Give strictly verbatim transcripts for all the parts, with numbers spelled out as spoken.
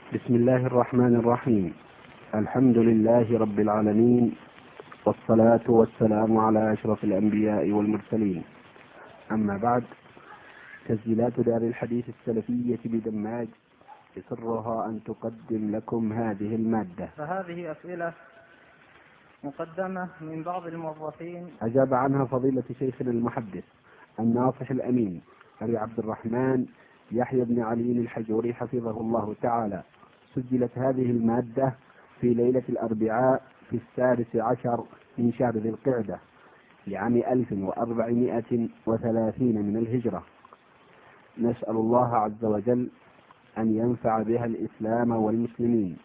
بسم الله الرحمن الرحيم. الحمد لله رب العالمين، والصلاة والسلام على أشرف الأنبياء والمرسلين. أما بعد، تسجيلات دار الحديث السلفية بدماج يسرها أن تقدم لكم هذه المادة. فهذه أسئلة مقدمة من بعض الموظفين أجاب عنها فضيلة شيخنا المحدث الناصح الأمين أبي عبد الرحمن يحيى بن علي الحجوري حفظه الله تعالى. سجلت هذه المادة في ليلة الأربعاء في السادس عشر من شهر ذي القعدة لعام ألف وأربعمائة وثلاثين من الهجرة. نسأل الله عز وجل أن ينفع بها الإسلام والمسلمين.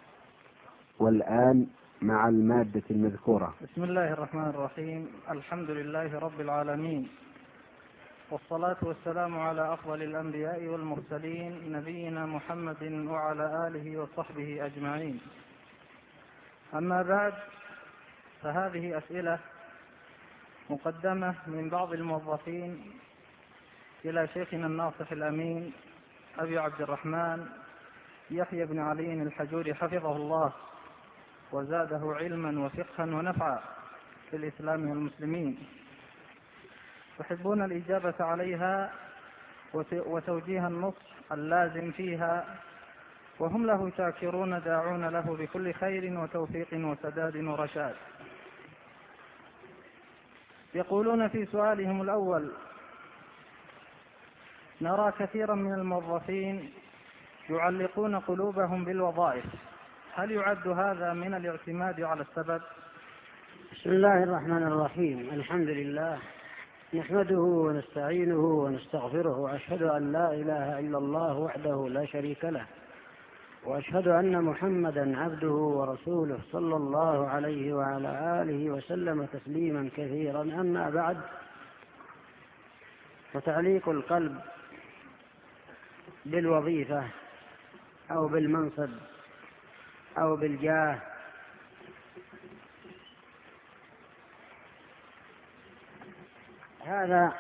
والآن مع المادة المذكورة. بسم الله الرحمن الرحيم. الحمد لله رب العالمين، والصلاة والسلام على أفضل الأنبياء والمرسلين نبينا محمد وعلى آله وصحبه أجمعين. أما بعد، فهذه أسئلة مقدمة من بعض الموظفين إلى شيخنا الناصح الأمين أبي عبد الرحمن يحيى بن علي الحجوري حفظه الله وزاده علما وفقها ونفعا في الإسلام والمسلمين، يحبون الإجابة عليها وتوجيه النصح اللازم فيها، وهم له شاكرون داعون له بكل خير وتوفيق وسداد ورشاد. يقولون في سؤالهم الأول: نرى كثيرا من الموظفين يعلقون قلوبهم بالوظائف، هل يعد هذا من الاعتماد على السبب؟ بسم الله الرحمن الرحيم. الحمد لله، نحمده ونستعينه ونستغفره، وأشهد أن لا إله إلا الله وحده لا شريك له، وأشهد أن محمدا عبده ورسوله صلى الله عليه وعلى آله وسلم تسليما كثيرا. أما بعد، فتعليق القلب بالوظيفة أو بالمنصب أو بالجاه هذا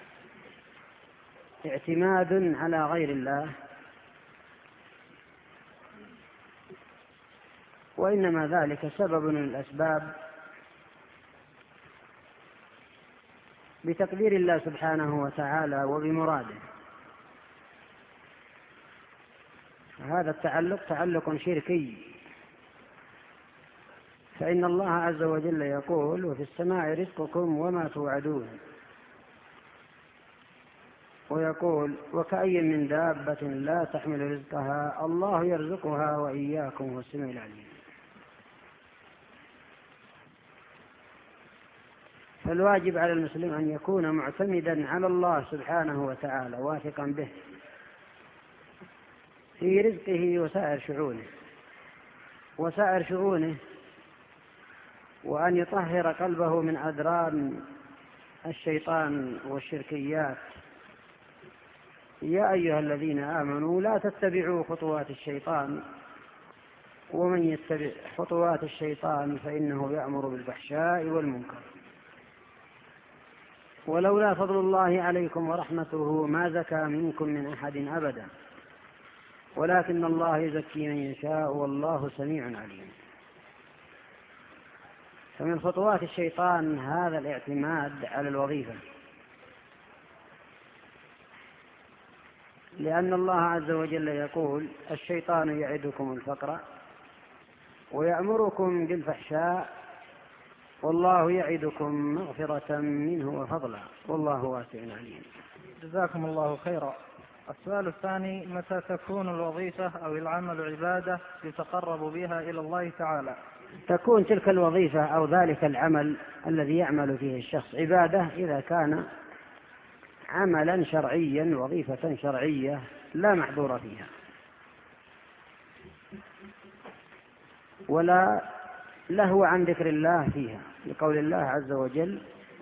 اعتماد على غير الله، وإنما ذلك سبب من الأسباب بتقدير الله سبحانه وتعالى وبمراده. هذا التعلق تعلق شركي، فإن الله عز وجل يقول: وفي السماء رزقكم وما توعدون، ويقول: وكأي من دابة لا تحمل رزقها الله يرزقها وإياكم والسميع العليم. فالواجب على المسلم أن يكون معتمدا على الله سبحانه وتعالى، واثقا به في رزقه وسائر شؤونه وسائر شؤونه وأن يطهر قلبه من أدران الشيطان والشركيات. يا أيها الذين آمنوا لا تتبعوا خطوات الشيطان، ومن يتبع خطوات الشيطان فإنه يأمر بالفحشاء والمنكر. ولولا فضل الله عليكم ورحمته ما زكى منكم من أحد أبدا، ولكن الله يزكي من يشاء والله سميع عليم. فمن خطوات الشيطان هذا الاعتماد على الوظيفة، لأن الله عز وجل يقول: الشيطان يعدكم الفقر ويأمركم بالفحشاء والله يعدكم مغفرة منه وفضلا والله واسع عليم. جزاكم الله خيرا. السؤال الثاني: متى تكون الوظيفة أو العمل عبادة يتقرب بها إلى الله تعالى؟ تكون تلك الوظيفة أو ذلك العمل الذي يعمل فيه الشخص عبادة إذا كان عملا شرعيا، وظيفة شرعية لا محظور فيها، ولا لهو عن ذكر الله فيها، لقول الله عز وجل: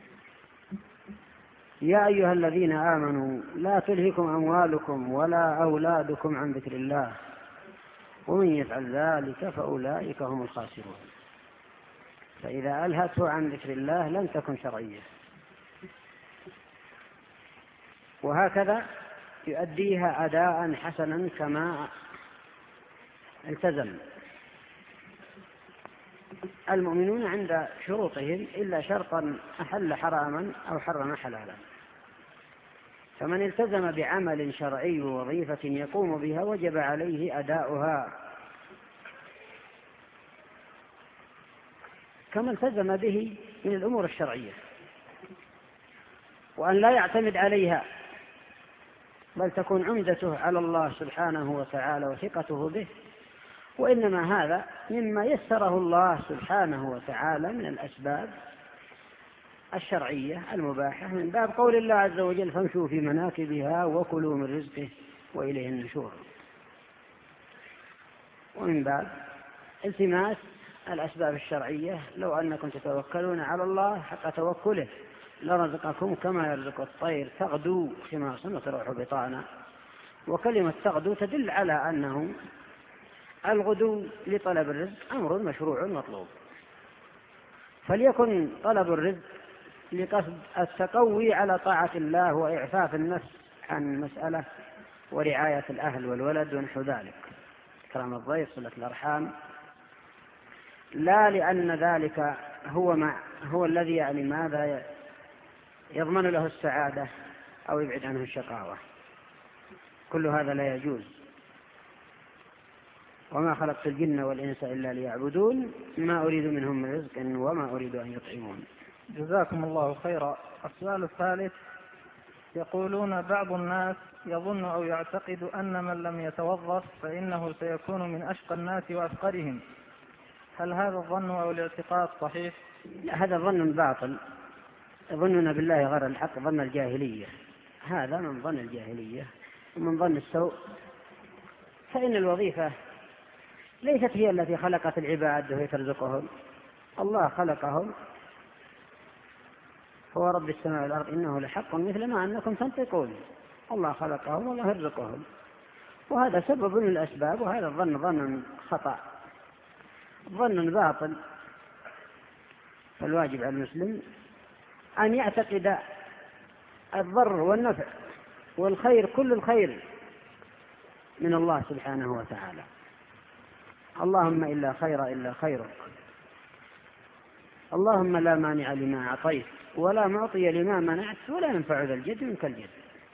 يا أيها الذين آمنوا لا تلهكم أموالكم ولا أولادكم عن ذكر الله ومن يفعل ذلك فأولئك هم الخاسرون. فإذا ألهته عن ذكر الله لن تكن شرعية. وهكذا يؤديها أداء حسنا كما التزم. المؤمنون عند شروطهم إلا شرطا أحل حراما أو حرم حلالا، فمن التزم بعمل شرعي ووظيفة يقوم بها وجب عليه أداؤها كما التزم به من الأمور الشرعية، وأن لا يعتمد عليها بل تكون عمدته على الله سبحانه وتعالى وثقته به، وإنما هذا مما يسره الله سبحانه وتعالى من الأسباب الشرعية المباحة، من باب قول الله عز وجل فامشوا في مناكبها وكلوا من رزقه وإليه النشور، ومن باب التماس الأسباب الشرعية. لو أنكم تتوكلون على الله حق توكله لرزقكم كما يرزق الطير تغدو خماصا وتروح بطانا، وكلمة تغدو تدل على أنه الغدو لطلب الرزق أمر مشروع مطلوب، فليكن طلب الرزق لقصد التقوي على طاعة الله وإعفاف النفس عن مسألة ورعاية الأهل والولد ونحو ذلك، إكرام الضيف، صلة الأرحام، لا لأن ذلك هو ما هو الذي يعني ماذا يضمن له السعادة أو يبعد عنه الشقاوة. كل هذا لا يجوز. وما خلقت الجن والإنس إلا ليعبدون ما أريد منهم من رزق وما أريد أن يطعمون. جزاكم الله خيرا. السؤال الثالث: يقولون بعض الناس يظن أو يعتقد أن من لم يتوظف فإنه سيكون من أشقى الناس وأفقرهم، هل هذا الظن أو الاعتقاد صحيح؟ لا، هذا ظن باطل، يظنون بالله غير الحق، ظن الجاهلية، هذا من ظن الجاهلية ومن ظن السوء. فإن الوظيفة ليست هي التي خلقت العباد وهي ترزقهم، الله خلقهم، هو رب السماء والأرض إنه لحق مثل ما أنكم تنطقون، الله خلقهم والله يرزقهم، وهذا سبب من الأسباب، وهذا الظن ظن خطأ، ظن باطل. فالواجب على المسلم أن يعتقد الضر والنفع والخير، كل الخير من الله سبحانه وتعالى، اللهم إلا خير إلا خيرك، اللهم لا مانع لما أعطيت ولا معطي لما منعت ولا ينفع ذا الجد منك الجد.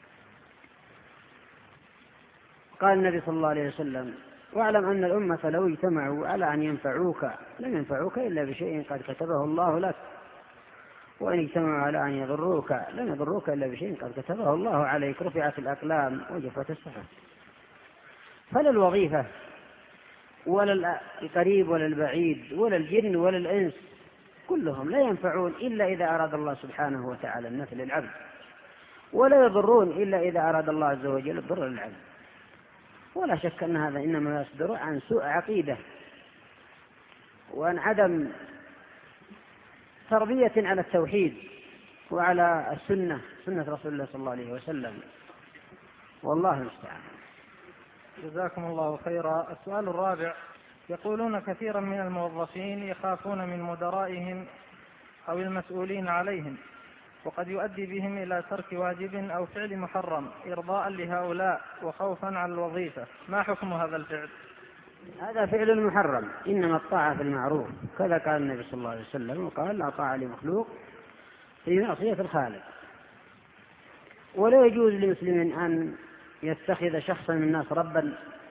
قال النبي صلى الله عليه وسلم: واعلم أن الأمة لو اجتمعوا على أن ينفعوك لم ينفعوك إلا بشيء قد كتبه الله لك، وإن اجتمعوا على أن يضروك لم يضروك إلا بشيء قد كتبه الله عليك، رفعت الأقلام وجفت الصحف. فلا الوظيفة ولا القريب ولا البعيد ولا الجن ولا الإنس كلهم لا ينفعون إلا إذا أراد الله سبحانه وتعالى النفع للعبد، ولا يضرون إلا إذا أراد الله عز وجل الضر للعبد. ولا شك أن هذا إنما يصدر عن سوء عقيدة وعن عدم تربية على التوحيد وعلى السنة، سنة رسول الله صلى الله عليه وسلم، والله المستعان. جزاكم الله خيرا. السؤال الرابع: يقولون كثيرا من الموظفين يخافون من مدرائهم أو المسؤولين عليهم، وقد يؤدي بهم إلى ترك واجب أو فعل محرم إرضاء لهؤلاء وخوفا على الوظيفة، ما حكم هذا الفعل؟ هذا فعل محرم، إنما الطاعة في المعروف، كذا قال النبي صلى الله عليه وسلم، وقال: لا طاعة لمخلوق في معصية الخالق. ولا يجوز لمسلم أن يتخذ شخصا من الناس ربا.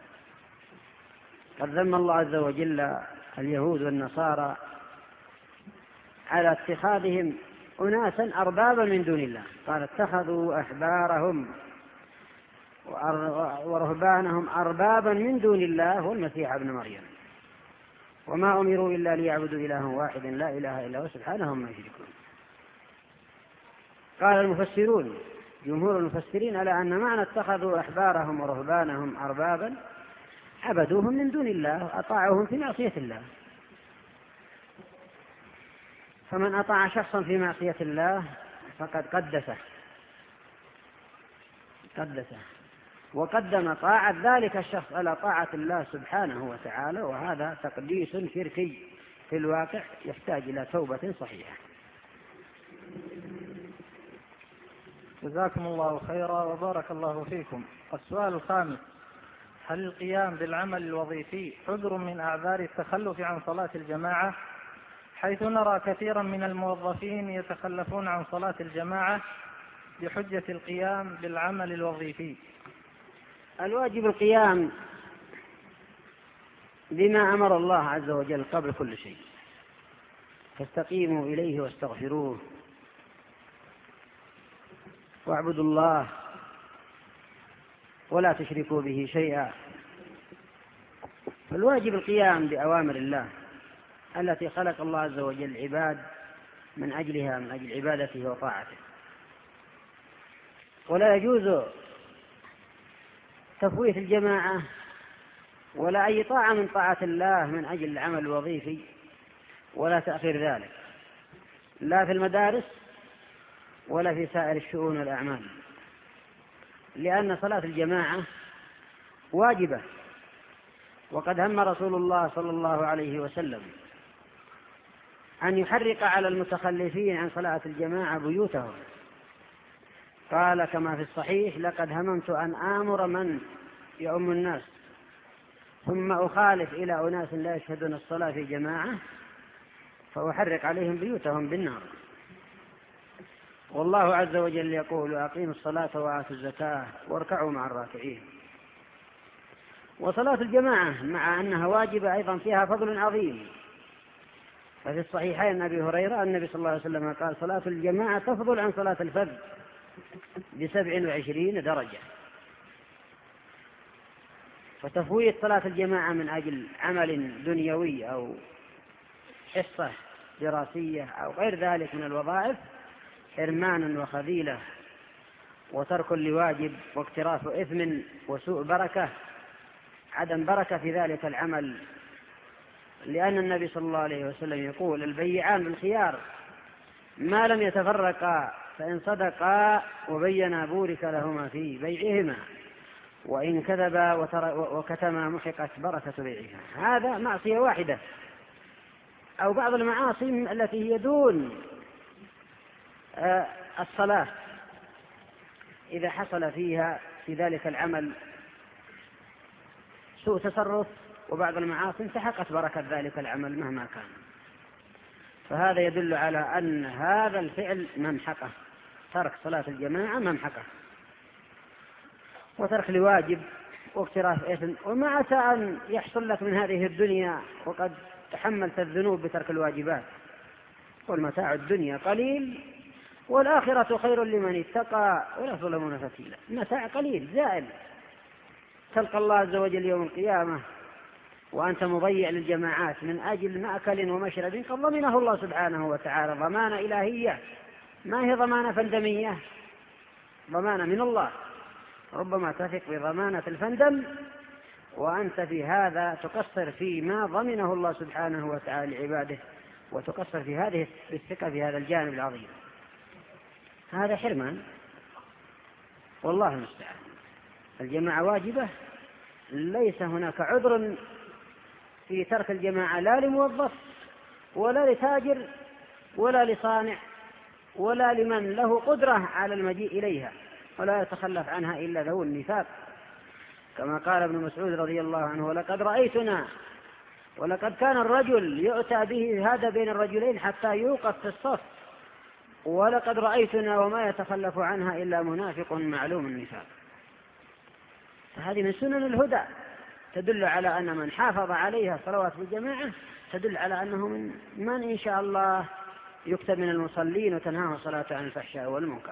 قد ذم الله عز وجل اليهود والنصارى على اتخاذهم أناسا أربابا من دون الله، قال: اتخذوا أحبارهم ورهبانهم أربابا من دون الله والمسيح ابن مريم وما أمروا إلا ليعبدوا إلها واحدا لا إله إلا هو سبحانه عما يشركون. قال المفسرون، جمهور المفسرين، على أن معنى اتخذوا أحبارهم ورهبانهم أربابا عبدوهم من دون الله، أطاعوهم في معصية الله. فمن أطاع شخصا في معصية الله فقد قدسه قدسه وقدم طاعة ذلك الشخص على طاعة الله سبحانه وتعالى، وهذا تقديس شركي في الواقع يحتاج إلى توبة صحيحة. جزاكم الله خيرا وبارك الله فيكم. السؤال الخامس: هل القيام بالعمل الوظيفي عذر من أعذار التخلف عن صلاة الجماعة، حيث نرى كثيرا من الموظفين يتخلفون عن صلاة الجماعة بحجة القيام بالعمل الوظيفي؟ الواجب القيام بما أمر الله عز وجل قبل كل شيء، فاستقيموا إليه واستغفروه واعبدوا الله ولا تشركوا به شيئا. فالواجب القيام بأوامر الله التي خلق الله عز وجل العباد من أجلها، من أجل عبادته وطاعته. ولا يجوز تفويت الجماعة ولا أي طاعة من طاعة الله من أجل العمل الوظيفي، ولا تأخير ذلك لا في المدارس ولا في سائر الشؤون والأعمال، لأن صلاة الجماعة واجبة. وقد هم رسول الله صلى الله عليه وسلم أن يحرق على المتخلفين عن صلاة الجماعة بيوتهم، قال كما في الصحيح: لقد هممت أن آمر من يؤم الناس ثم أخالف إلى أناس لا يشهدون الصلاة في جماعة فأحرق عليهم بيوتهم بالنار. والله عز وجل يقول: أقيموا الصلاة وآتوا الزكاة واركعوا مع الراكعين. وصلاة الجماعة مع أنها واجبة أيضا فيها فضل عظيم، ففي الصحيحين أبي هريرة النبي صلى الله عليه وسلم قال: صلاة الجماعة تفضل عن صلاة الفرد بسبع وعشرين درجة. فتفويت صلاة الجماعة من أجل عمل دنيوي أو حصة دراسية أو غير ذلك من الوظائف حرمان وخذيلة وترك لواجب واقتراف إثم وسوء بركة، عدم بركة في ذلك العمل، لأن النبي صلى الله عليه وسلم يقول: البيعان بالخيار ما لم يتفرقا، فإن صدقا وبينا بورك لهما في بيعهما، وإن كذبا وكتما محقت بركة بيعهما. هذا معصية واحدة أو بعض المعاصي التي هي دون الصلاة إذا حصل فيها في ذلك العمل سوء تصرف وبعض المعاصي انتحقت بركة ذلك العمل مهما كان. فهذا يدل على أن هذا الفعل ممحقة، ترك صلاة الجماعة ممحقة، وترك لواجب واقتراف إثم. وما عسى أن يحصل لك من هذه الدنيا وقد تحملت الذنوب بترك الواجبات. والمتاع الدنيا قليل والآخرة خير لمن اتقى ولا تظلمون فتيلا. المتاع قليل زائل، تلقى الله عز وجل يوم القيامة وأنت مضيع للجماعات من أجل مأكل ومشرب قد ضمنه الله سبحانه وتعالى ضمانة إلهية، ما هي ضمانة فندمية، ضمانة من الله. ربما تثق بضمانة الفندم وأنت في هذا تقصر فيما ضمنه الله سبحانه وتعالى لعباده، وتقصر في هذه الثقة في هذا الجانب العظيم. هذا حرمان، والله المستعان. الجماعة واجبة، ليس هناك عذر في ترك الجماعة لا لموظف ولا لتاجر ولا لصانع ولا لمن له قدرة على المجيء إليها، ولا يتخلف عنها إلا ذو النفاق، كما قال ابن مسعود رضي الله عنه: ولقد رأيتنا ولقد كان الرجل يؤتى به هذا بين الرجلين حتى يوقف في الصف، ولقد رأيتنا وما يتخلف عنها إلا منافق معلوم النفاق. فهذه من سنن الهدى تدل على أن من حافظ عليها صلوات بالجماعة تدل على أنه من, من إن شاء الله يكتب من المصلين وتنهاه صلاة عن الفحشاء والمنكر.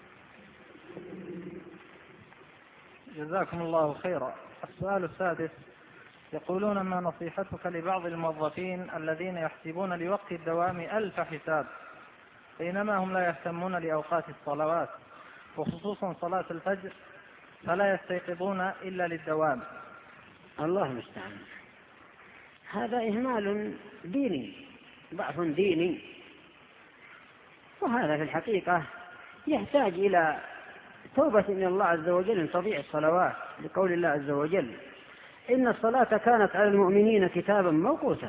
جزاكم الله خيرا. السؤال السادس: يقولون: ما نصيحتك لبعض الموظفين الذين يحسبون لوقت الدوام ألف حساب بينما هم لا يهتمون لأوقات الصلوات وخصوصا صلاة الفجر فلا يستيقظون إلا للدوام؟ الله المستعان. هذا إهمال ديني، ضعف ديني، وهذا في الحقيقة يحتاج إلى توبة من الله عز وجل أن تضيع الصلوات، لقول الله عز وجل: إن الصلاة كانت على المؤمنين كتابا موقوتا.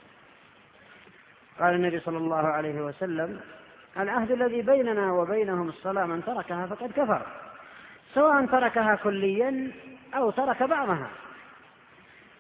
قال النبي صلى الله عليه وسلم: العهد الذي بيننا وبينهم الصلاة، من تركها فقد كفر، سواء تركها كليا أو ترك بعضها.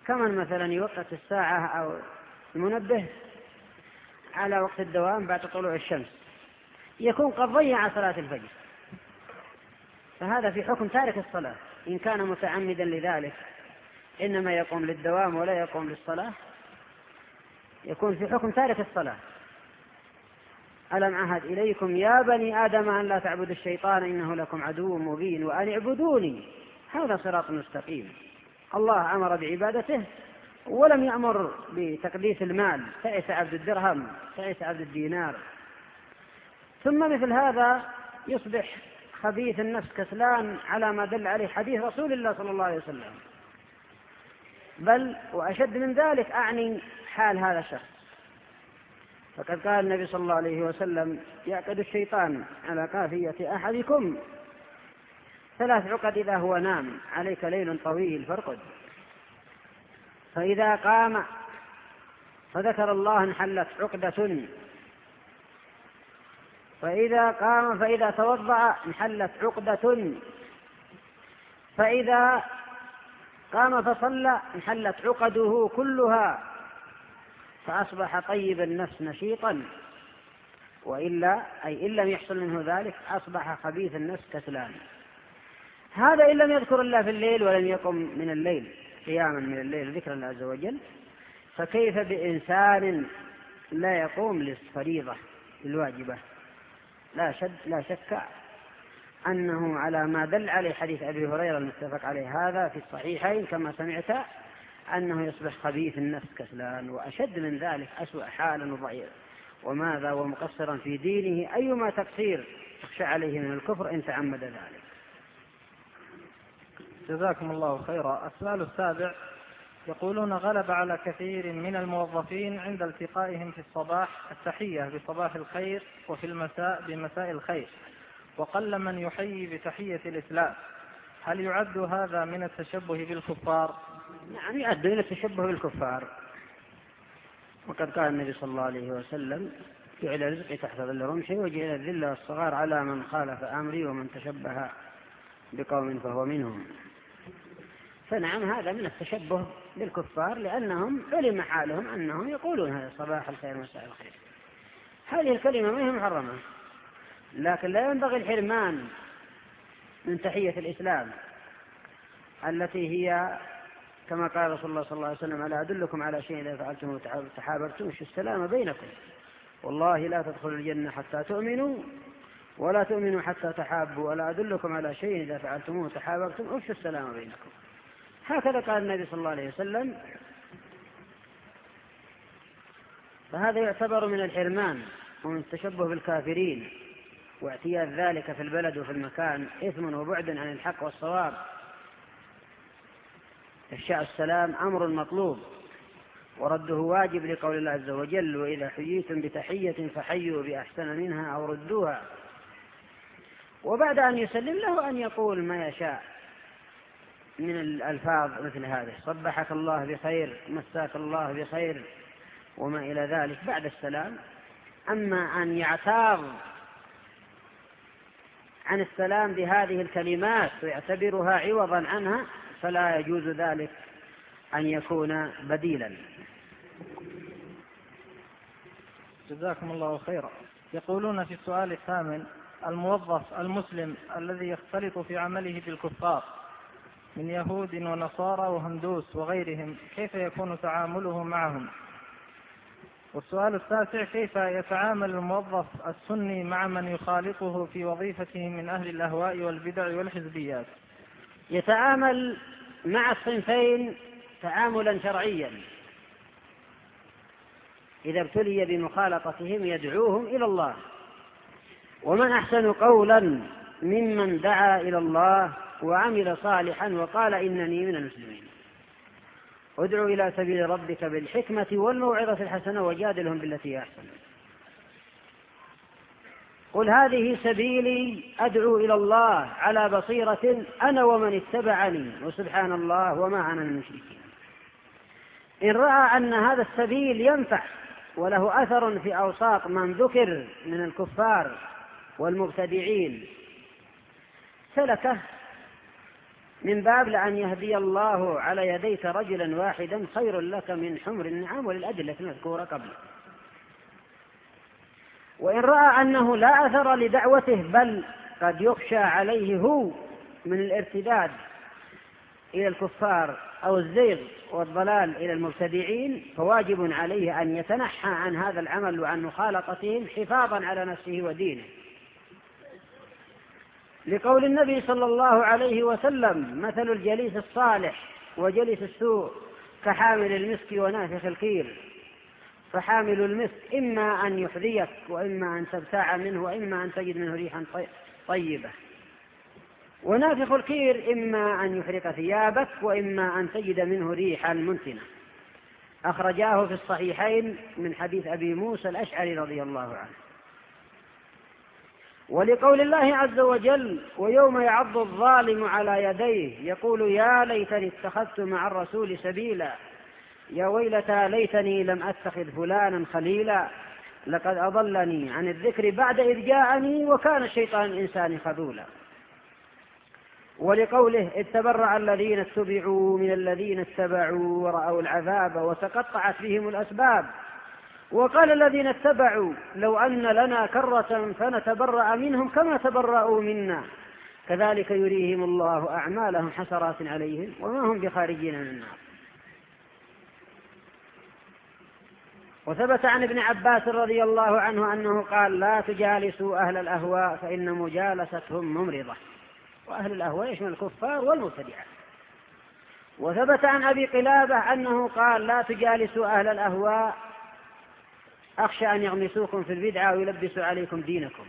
كمن مثلا يوقت الساعة أو المنبه على وقت الدوام بعد طلوع الشمس، يكون قد ضيع صلاة الفجر، فهذا في حكم تارك الصلاة. إن كان متعمدا لذلك إنما يقوم للدوام ولا يقوم للصلاة، يكون في حكم تارك الصلاة. ألم عهد إليكم يا بني آدم أن لا تعبدوا الشيطان إنه لكم عدو مبين وأن اعبدوني هذا صراط مستقيم. الله أمر بعبادته ولم يأمر بتقديس المال، تعس عبد الدرهم، تعس عبد الدينار. ثم مثل هذا يصبح خبيث النفس كسلان على ما دل عليه حديث رسول الله صلى الله عليه وسلم. بل وأشد من ذلك أعني حال هذا الشخص، فقد قال النبي صلى الله عليه وسلم: يعقد الشيطان على قافية أحدكم ثلاث عقد إذا هو نام، عليك ليل طويل فارقد، فإذا قام فذكر الله انحلت عقدة، فإذا قام فإذا توضأ انحلت عقدة، فإذا قام فصلى انحلت عقده كلها، فأصبح طيب النفس نشيطا، وإلا أي إن لم يحصل منه ذلك أصبح خبيث النفس كسلان. هذا إن لم يذكر الله في الليل ولم يقم من الليل قياما من الليل ذكر الله عز وجل، فكيف بإنسان لا يقوم للفريضة الواجبة؟ لا شك لا شك أنه على ما دل عليه حديث أبي هريرة المتفق عليه هذا في الصحيحين كما سمعت، أنه يصبح خبيث النفس كسلان، وأشد من ذلك أسوأ حالا وضعيف، وماذا ومقصرا في دينه أيما تقصير تخشى عليه من الكفر إن تعمد ذلك. جزاكم الله خيرا. السؤال السابع: يقولون غلب على كثير من الموظفين عند التقائهم في الصباح التحية بصباح الخير وفي المساء بمساء الخير، وقل من يحيي بتحية الإسلام، هل يعد هذا من التشبه بالكفار؟ نعم، يعد من التشبه بالكفار، وقد قال النبي صلى الله عليه وسلم: جعل رزقي تحت ظل رمحي وجعل الذل والصغار على من خالف أمري ومن تشبه بقوم فهو منهم. فنعم، هذا من التشبه بالكفار، لأنهم علم حالهم أنهم يقولون هذا صباح الخير مساء الخير. هذه الكلمة ما هي محرمة، لكن لا ينبغي الحرمان من تحية الإسلام التي هي كما قال رسول الله صلى الله عليه وسلم: ألا أدلكم على شيء إذا فعلتم تحاببتم افشوا السلام بينكم، والله لا تدخلوا الجنة حتى تؤمنوا ولا تؤمنوا حتى تحابوا، ولا أدلكم على شيء إذا فعلتموه تحاببتم افشوا السلام بينكم. هكذا قال النبي صلى الله عليه وسلم. فهذا يعتبر من الحرمان ومن التشبه بالكافرين، واعتياد ذلك في البلد وفي المكان إثم وبعد عن الحق والصواب. إفشاء السلام أمر مطلوب ورده واجب لقول الله عز وجل: وإذا حييتم بتحية فحيوا بأحسن منها أو ردوها. وبعد أن يسلم له أن يقول ما يشاء من الألفاظ مثل هذه: صبحك الله بخير، مساك الله بخير، وما إلى ذلك بعد السلام. أما أن يعتاض عن السلام بهذه الكلمات ويعتبرها عوضا عنها فلا يجوز ذلك أن يكون بديلا. جزاكم الله خيرا. يقولون في السؤال الثامن: الموظف المسلم الذي يختلط في عمله بالكفار من يهود ونصارى وهندوس وغيرهم، كيف يكون تعامله معهم؟ والسؤال التاسع: كيف يتعامل الموظف السني مع من يخالطه في وظيفته من أهل الأهواء والبدع والحزبيات؟ يتعامل مع الصنفين تعاملا شرعيا، إذا ابتلي بمخالطتهم يدعوهم إلى الله، ومن أحسن قولا ممن دعا إلى الله وعمل صالحا وقال إنني من المسلمين. ادعو إلى سبيل ربك بالحكمة والموعظة الحسنة وجادلهم بالتي هي أحسن. قل هذه سبيلي أدعو إلى الله على بصيرة أنا ومن اتبعني وسبحان الله وما أنا من المشركين. إن رأى أن هذا السبيل ينفع وله أثر في أوساط من ذكر من الكفار والمبتدعين سلكه، من باب لأن يهدي الله على يديك رجلا واحدا خير لك من حمر النعم وللأدلة المذكورة قبل. وإن رأى أنه لا أثر لدعوته بل قد يخشى عليه هو من الارتداد إلى الكفار أو الزيغ والضلال إلى المبتدعين، فواجب عليه أن يتنحى عن هذا العمل وعن مخالطتهم حفاظا على نفسه ودينه، لقول النبي صلى الله عليه وسلم: مثل الجليس الصالح وجليس السوء كحامل المسك ونافخ الكير، فحامل المسك إما أن يحذيك وإما أن تبتاع منه وإما أن تجد منه ريحا طيبة، ونافخ الكير إما أن يحرق ثيابك وإما أن تجد منه ريحا منتنة. أخرجاه في الصحيحين من حديث أبي موسى الأشعري رضي الله عنه. ولقول الله عز وجل: ويوم يعض الظالم على يديه يقول يا ليتني اتخذت مع الرسول سبيلا، يا ويلتى ليتني لم أتخذ فلانا خليلا، لقد أضلني عن الذكر بعد إذ جاءني وكان الشيطان الإنسان خذولا. ولقوله: إذ تبرأ الذين اتبعوا من الذين اتبعوا ورأوا العذاب وتقطعت بهم الأسباب، وقال الذين اتبعوا لو أن لنا كرة فنتبرأ منهم كما تبرأوا منا كذلك يريهم الله أعمالهم حسرات عليهم وما هم بخارجين من النار. وثبت عن ابن عباس رضي الله عنه أنه قال: لا تجالسوا أهل الأهواء فإن مجالستهم ممرضة. وأهل الأهواء يشمل الكفار والمبتدعة. وثبت عن أبي قلابة أنه قال: لا تجالسوا أهل الأهواء أخشى أن يغمسوكم في البدعة ويلبسوا عليكم دينكم.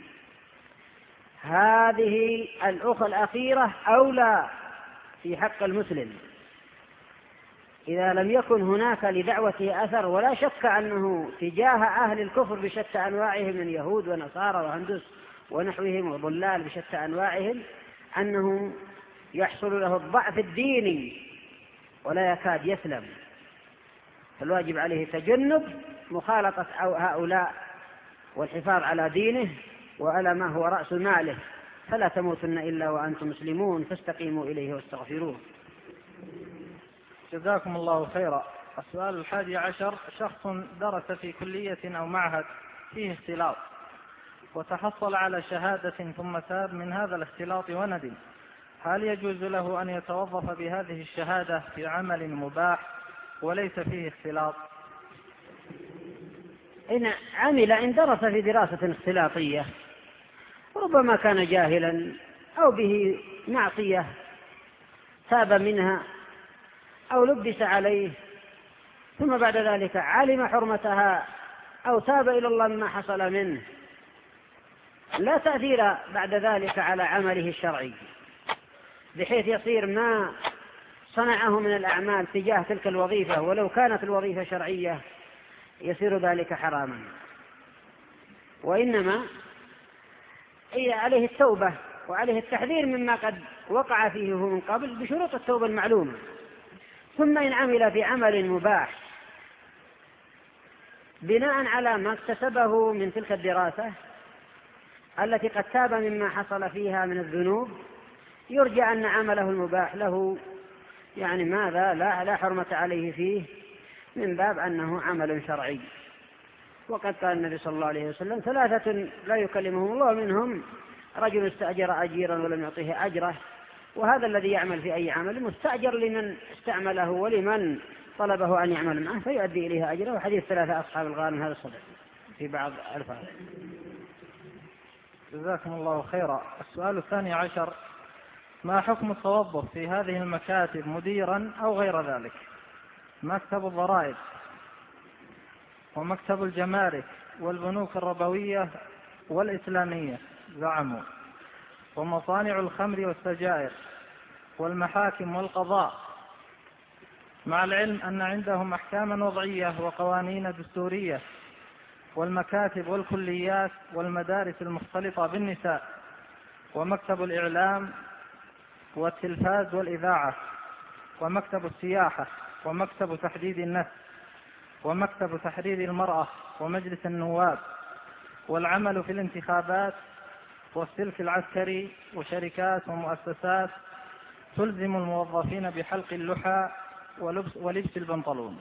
هذه الأخرى الأخيرة أولى في حق المسلم إذا لم يكن هناك لدعوته أثر، ولا شك أنه تجاه أهل الكفر بشتى أنواعهم من يهود ونصارى وهندوس ونحوهم وضلال بشتى أنواعهم أنه يحصل له الضعف الديني ولا يكاد يسلم، فالواجب عليه تجنب مخالطة هؤلاء والحفاظ على دينه وعلى ما هو رأس ماله. فلا تموتن إلا وأنتم مسلمون فاستقيموا إليه واستغفروه. جزاكم الله خيرا. السؤال الحادي عشر: شخص درس في كلية أو معهد فيه اختلاط وتحصل على شهادة ثم تاب من هذا الاختلاط وندم، هل يجوز له أن يتوظف بهذه الشهادة في عمل مباح وليس فيه اختلاط؟ إن عمل إن درس في دراسة اختلاطية ربما كان جاهلا أو به معصية تاب منها أو لبس عليه ثم بعد ذلك علم حرمتها أو تاب إلى الله مما حصل منه، لا تأثير بعد ذلك على عمله الشرعي بحيث يصير ما صنعه من الأعمال تجاه تلك الوظيفة ولو كانت الوظيفة شرعية يصير ذلك حراما. وإنما عليه التوبة وعليه التحذير مما قد وقع فيه من قبل بشروط التوبة المعلومة. ثم إن عمل في عمل مباح بناء على ما اكتسبه من تلك الدراسة التي قد تاب مما حصل فيها من الذنوب، يرجى أن عمله المباح له يعني ماذا لا, لا حرمة عليه فيه من باب أنه عمل شرعي. وقد قال النبي صلى الله عليه وسلم: ثلاثة لا يكلمهم الله منهم رجل استأجر أجيرا ولم يعطيه أجره. وهذا الذي يعمل في أي عمل مستأجر لمن استعمله ولمن طلبه أن يعمل معه فيؤدي إليه أجره. وحديث ثلاثة أصحاب الغار هذا الصدق في بعض الفاظ. جزاكم الله خيرا. السؤال الثاني عشر: ما حكم التوظف في هذه المكاتب مديرا أو غير ذلك؟ مكتب الضرائب ومكتب الجمارك والبنوك الربوية والإسلامية زعموا، ومصانع الخمر والسجائر والمحاكم والقضاء، مع العلم أن عندهم أحكاما وضعية وقوانين دستورية، والمكاتب والكليات والمدارس المختلطة بالنساء، ومكتب الإعلام والتلفاز والإذاعة، ومكتب السياحة، ومكتب تحديد النسل، ومكتب تحرير المرأة، ومجلس النواب، والعمل في الانتخابات والسلك العسكري، وشركات ومؤسسات تلزم الموظفين بحلق اللحى ولبس, ولبس البنطلون؟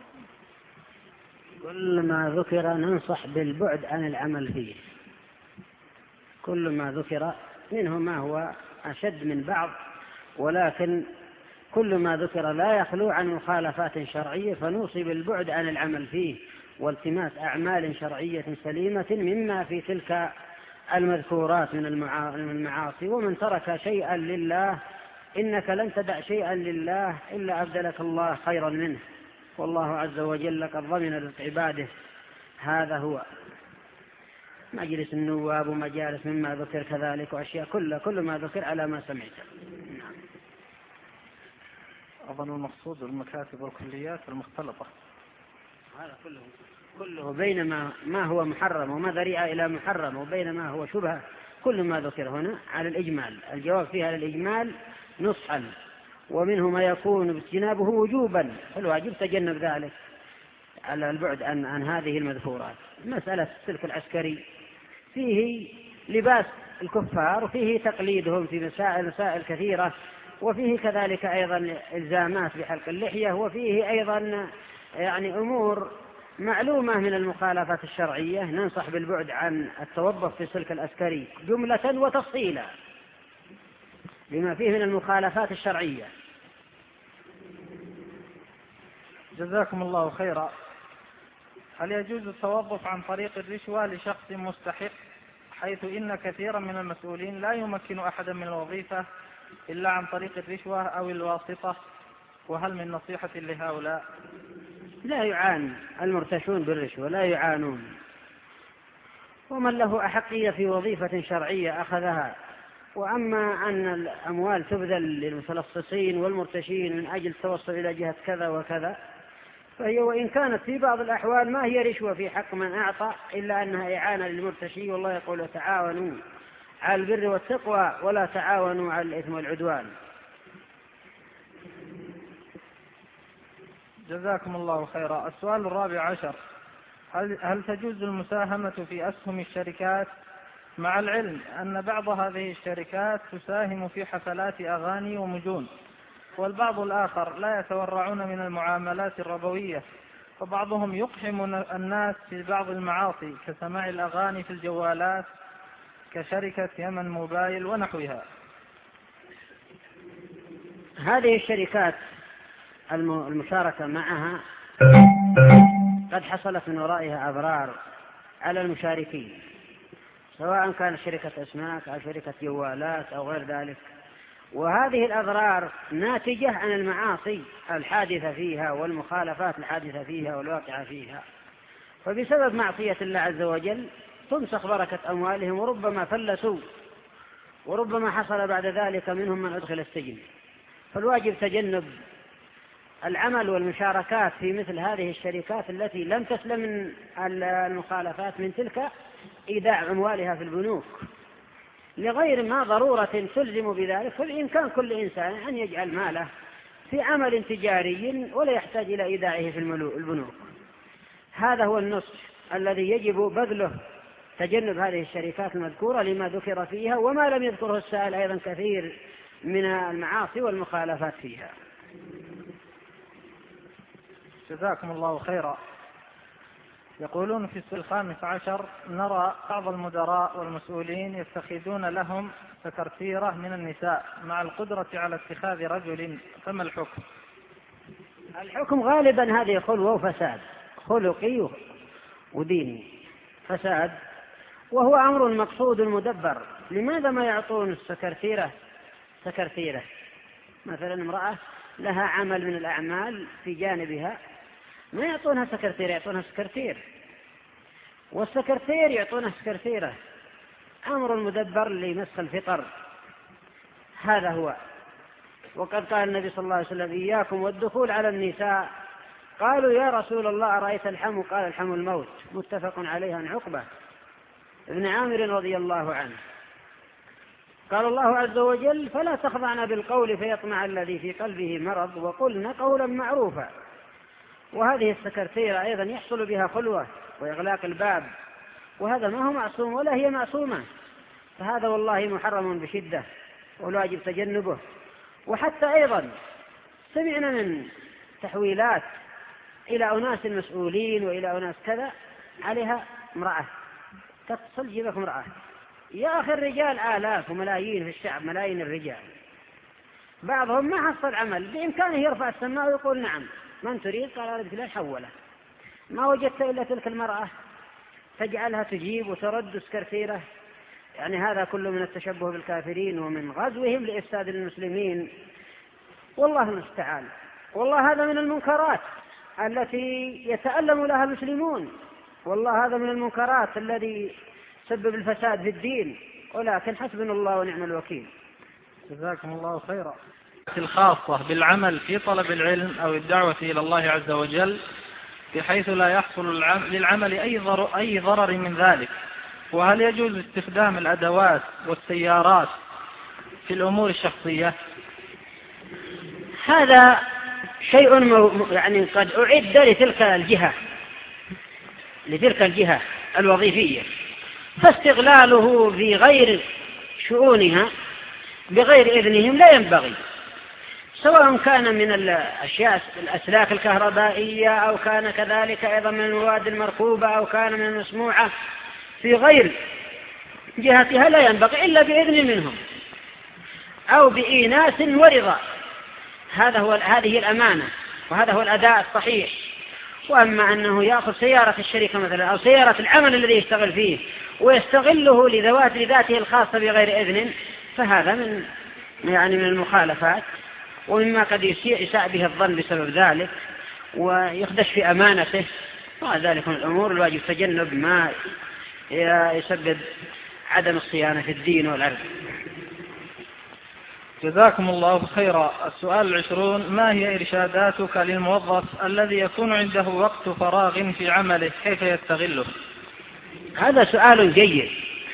كل ما ذكر ننصح بالبعد عن العمل فيه، كل ما ذكر منه ما هو أشد من بعض، ولكن كل ما ذكر لا يخلو عن مخالفات شرعية، فنوصي بالبعد عن العمل فيه والتماس أعمال شرعية سليمة مما في تلك المذكورات من المعاصي. ومن ترك شيئا لله إنك لن تدع شيئا لله إلا أبدلك الله خيرا منه، والله عز وجل قد ضمن رزق عباده. هذا هو مجلس النواب ومجالس مما ذكر كذلك، وأشياء كل كل ما ذكر على ما سمعت. أظن المقصود المكاتب والكليات المختلطة، هذا كله كله بين ما, ما هو محرم وما ذريعة إلى محرم وبين ما هو شبهة، كل ما ذكر هنا على الإجمال. الجواب فيها على الإجمال نصحا، ومنه ما يكون باجتنابه وجوبا، فالواجب تجنب ذلك على البعد عن, عن هذه المذكورات. مسألة السلك العسكري فيه لباس الكفار وفيه تقليدهم في مسائل مسائل كثيرة، وفيه كذلك أيضا إلزامات بحلق اللحية، وفيه أيضا يعني أمور معلومة من المخالفات الشرعية. ننصح بالبعد عن التوظف في السلك العسكري جملة وتفصيلا بما فيه من المخالفات الشرعية. جزاكم الله خيرا. هل يجوز التوظف عن طريق الرشوة لشخص مستحق، حيث إن كثيرا من المسؤولين لا يمكن أحدا من الوظيفة إلا عن طريق الرشوة أو الواسطة، وهل من نصيحة لهؤلاء؟ لا يعان المرتشون بالرشوة، لا يعانون، ومن له أحقية في وظيفة شرعية أخذها. وأما أن الأموال تبذل للمتلصصين والمرتشين من أجل التوصل إلى جهة كذا وكذا، فهي وإن كانت في بعض الأحوال ما هي رشوة في حق من أعطى، إلا أنها إعانة للمرتشي، والله يقول تعاونوا على البر والتقوى ولا تعاونوا على الإثم والعدوان. جزاكم الله خيرا. السؤال الرابع عشر: هل, هل تجوز المساهمة في أسهم الشركات، مع العلم أن بعض هذه الشركات تساهم في حفلات أغاني ومجون، والبعض الآخر لا يتورعون من المعاملات الربوية، وبعضهم يقحم الناس في بعض المعاصي كسماع الأغاني في الجوالات كشركة يمن موبايل ونحوها؟ هذه الشركات المشاركة معها قد حصلت من ورائها أضرار على المشاركين، سواء كانت شركة أسماك أو شركة جوالات أو غير ذلك، وهذه الأضرار ناتجة عن المعاصي الحادثة فيها والمخالفات الحادثة فيها والواقعة فيها. فبسبب معصية الله عز وجل تمسخ بركة أموالهم، وربما فلسوا، وربما حصل بعد ذلك منهم من أدخل السجن. فالواجب تجنب العمل والمشاركات في مثل هذه الشركات التي لم تسلم من المخالفات، من تلك إيداع أموالها في البنوك لغير ما ضرورة تلزم بذلك. فالإمكان كل إنسان أن يجعل ماله في عمل تجاري ولا يحتاج إلى إيداعه في البنوك. هذا هو النصح الذي يجب بذله، تجنب هذه الشركات المذكورة لما ذكر فيها، وما لم يذكره السائل أيضا كثير من المعاصي والمخالفات فيها. جزاكم الله خيرا. يقولون في السؤال الخامس عشر: نرى بعض المدراء والمسؤولين يتخذون لهم سكرتيرة من النساء مع القدرة على اتخاذ رجل، فما الحكم؟ الحكم غالبا هذه خلوة وفساد خلقي وديني، فساد، وهو أمر مقصود مدبر. لماذا ما يعطون السكرتيرة سكرتيرة؟ مثلا امرأة لها عمل من الأعمال في جانبها، ما يعطونها سكرتيرة، يعطونها سكرتير، والسكرتير يعطونها سكرتيرة. أمر مدبر لمسخ الفطر، هذا هو. وقد قال النبي صلى الله عليه وسلم: إياكم والدخول على النساء. قالوا يا رسول الله أرأيت الحم؟ قال: الحم الموت. متفق عليه عن عقبة ابن عامر رضي الله عنه. قال الله عز وجل: فلا تخضعن بالقول فيطمع الذي في قلبه مرض وقلن قولا معروفا. وهذه السكرتيرة أيضا يحصل بها خلوة وإغلاق الباب، وهذا ما هو معصوم ولا هي معصومة، فهذا والله محرم بشدة والواجب تجنبه. وحتى أيضا سمعنا من تحويلات إلى أناس مسؤولين وإلى أناس كذا عليها امرأة تتصل جيبك امرأة. يا أخي الرجال آلاف وملايين في الشعب، ملايين الرجال، بعضهم ما حصل عمل، بإمكانه يرفع السماء ويقول نعم من تريد؟ قال أردت لا حوله. ما وجدت إلا تلك المرأة تجعلها تجيب وترد سكرتيرة. يعني هذا كله من التشبه بالكافرين ومن غزوهم لإفساد المسلمين، والله المستعان. والله هذا من المنكرات التي يتألم لها المسلمون، والله هذا من المنكرات الذي سبب الفساد في الدين، ولكن حسبنا الله ونعم الوكيل. جزاكم الله خيرا. الخاصة بالعمل في طلب العلم أو الدعوة إلى الله عز وجل بحيث لا يحصل للعمل أي ضرر من ذلك، وهل يجوز استخدام الأدوات والسيارات في الأمور الشخصية؟ هذا شيء مو يعني قد أعد لتلك الجهة لتلك الجهة الوظيفية، فاستغلاله في غير شؤونها بغير إذنهم لا ينبغي، سواء كان من الأشياء الأسلاك الكهربائية أو كان كذلك أيضا من المواد المركوبة أو كان من المسموعة في غير جهتها لا ينبغي إلا بإذن منهم أو بإيناس ورضا. هذا هو هذه الأمانة وهذا هو الأداء الصحيح. وأما أنه يأخذ سيارة الشركة مثلا أو سيارة العمل الذي يشتغل فيه ويستغله لذوات لذاته الخاصة بغير إذن، فهذا من يعني من المخالفات ومما قد يساء به الظن بسبب ذلك ويخدش في أمانته، وذلك من الأمور الواجب تجنب ما يسبب عدم الصيانة في الدين والعرض. جزاكم الله خيرا. السؤال العشرون: ما هي إرشاداتك للموظف الذي يكون عنده وقت فراغ في عمله كيف يستغله؟ هذا سؤال جيد